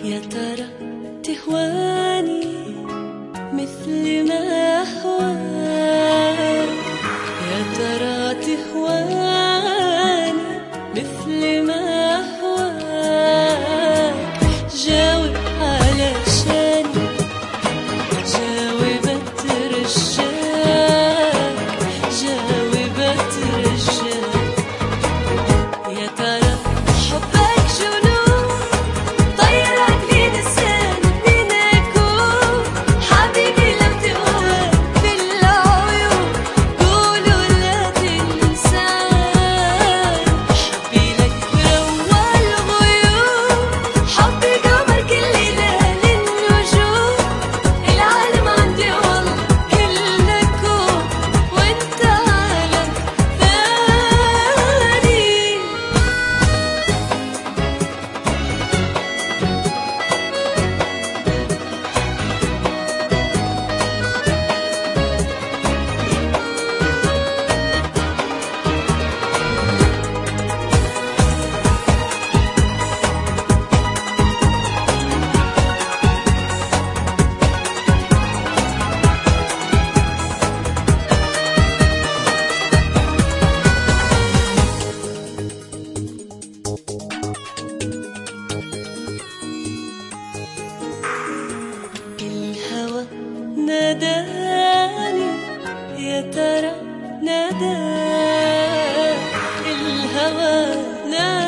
يا ترى تهواني مثل ما أهواك؟ يا ترى تهواني مثل ما أهواك؟ جاوب علشاني، جاوبت رجاك، جاوبت رجاك. يا ترى حبك جنون طيرك في نسان مين أكون؟ حبيبي لو تقول بالعيون قولوا لا تنساني. حبي لك روى الغيوم، حبي قمر كل ليلة للنجوم. العالم عندي والله كله كون وانت عالم ثاني. الهوى ناداني، يا ترى ناداني الهوى ناداني.